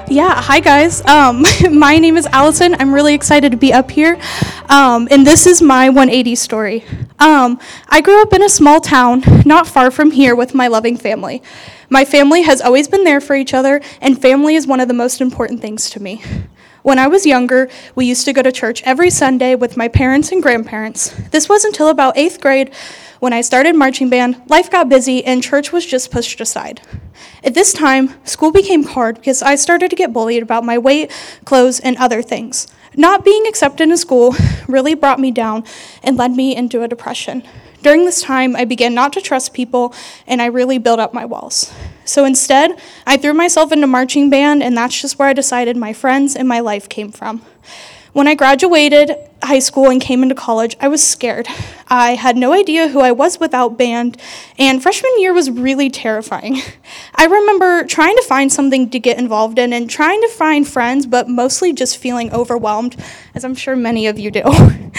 Yeah, hi guys. My name is Allison. I'm really excited to be up here. And this is my 180 story. I grew up in a small town not far from here with my loving family. My family has always been there for each other, and family is one of the most important things to me. When I was younger, we used to go to church every Sunday with my parents and grandparents. This was until about 8th grade when I started marching band. Life got busy and church was just pushed aside. At this time, school became hard because I started to get bullied about my weight, clothes, and other things. Not being accepted in school really brought me down and led me into a depression. During this time, I began not to trust people, and I really built up my walls. So instead, I threw myself into marching band, and that's just where I decided my friends and my life came from. When I graduated high school and came into college, I was scared. I had no idea who I was without band, and freshman year was really terrifying. I remember trying to find something to get involved in and trying to find friends, but mostly just feeling overwhelmed, as I'm sure many of you do.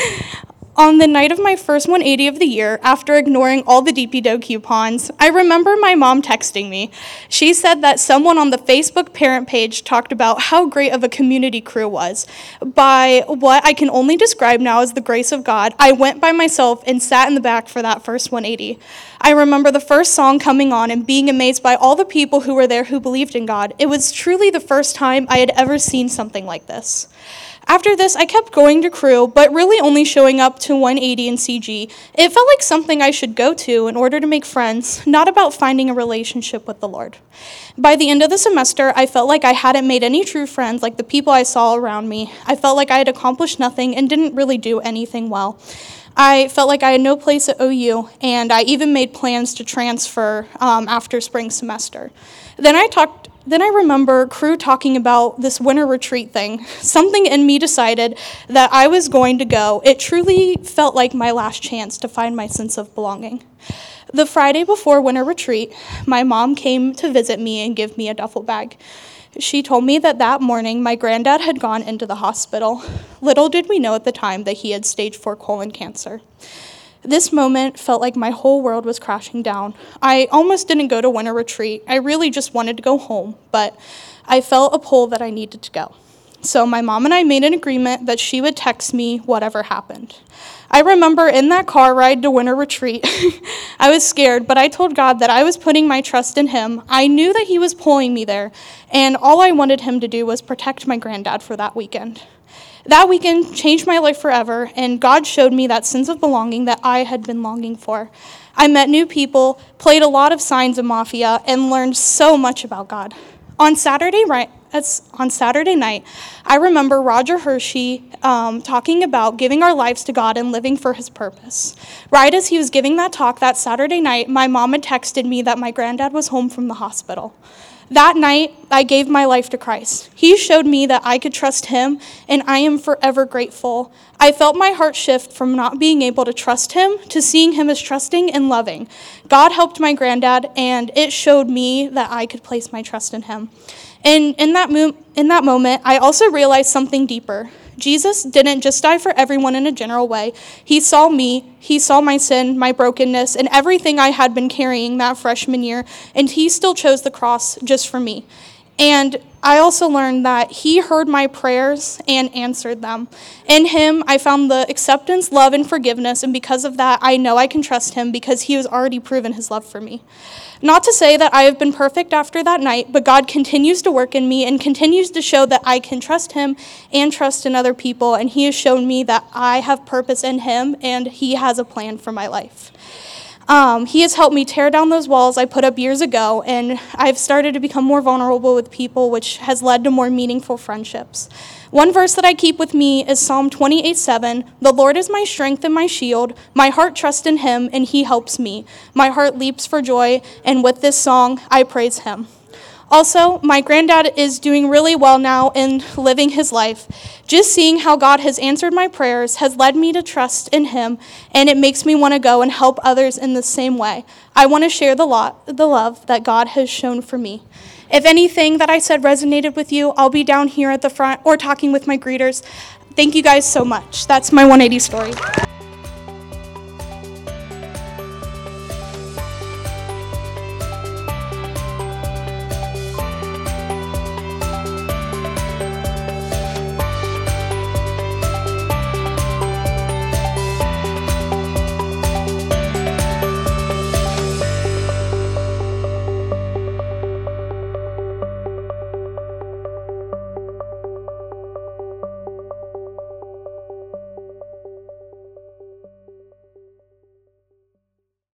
On the night of my first 180 of the year, after ignoring all the DP Dough coupons, I remember my mom texting me. She said that someone on the Facebook parent page talked about how great of a community crew was. By what I can only describe now as the grace of God, I went by myself and sat in the back for that first 180. I remember the first song coming on and being amazed by all the people who were there who believed in God. It was truly the first time I had ever seen something like this. After this, I kept going to crew, but really only showing up to 180 and CG. It felt like something I should go to in order to make friends, not about finding a relationship with the Lord. By the end of the semester, I felt like I hadn't made any true friends like the people I saw around me. I felt like I had accomplished nothing and didn't really do anything well. I felt like I had no place at OU, and I even made plans to transfer after spring semester. Then I remember crew talking about this winter retreat thing. Something in me decided that I was going to go. It truly felt like my last chance to find my sense of belonging. The Friday before winter retreat, my mom came to visit me and give me a duffel bag. She told me that morning my granddad had gone into the hospital. Little did we know at the time that he had stage 4 colon cancer. This moment felt like my whole world was crashing down. I almost didn't go to winter retreat. I really just wanted to go home, but I felt a pull that I needed to go. So my mom and I made an agreement that she would text me whatever happened. I remember in that car ride to winter retreat, I was scared, but I told God that I was putting my trust in him. I knew that he was pulling me there, and all I wanted him to do was protect my granddad for that weekend. That weekend changed my life forever, and God showed me that sense of belonging that I had been longing for. I met new people, played a lot of Signs of Mafia, and learned so much about God. On Saturday night, I remember Roger Hershey talking about giving our lives to God and living for his purpose. Right as he was giving that talk that Saturday night, my mom had texted me that my granddad was home from the hospital. That night, I gave my life to Christ. He showed me that I could trust him, and I am forever grateful. I felt my heart shift from not being able to trust him to seeing him as trusting and loving. God helped my granddad, and it showed me that I could place my trust in him. And in that moment, I also realized something deeper. Jesus didn't just die for everyone in a general way. He saw me, he saw my sin, my brokenness, and everything I had been carrying that freshman year, and he still chose the cross just for me. And I also learned that he heard my prayers and answered them. In him, I found the acceptance, love, and forgiveness, and because of that, I know I can trust him because he has already proven his love for me. Not to say that I have been perfect after that night, but God continues to work in me and continues to show that I can trust him and trust in other people, and he has shown me that I have purpose in him and he has a plan for my life. He has helped me tear down those walls I put up years ago, and I've started to become more vulnerable with people, which has led to more meaningful friendships. One verse that I keep with me is Psalm 28:7. The Lord is my strength and my shield. My heart trusts in him, and he helps me. My heart leaps for joy, and with this song, I praise him. Also, my granddad is doing really well now in living his life. Just seeing how God has answered my prayers has led me to trust in him, and it makes me want to go and help others in the same way. I want to share the love that God has shown for me. If anything that I said resonated with you, I'll be down here at the front or talking with my greeters. Thank you guys so much. That's my 180 story.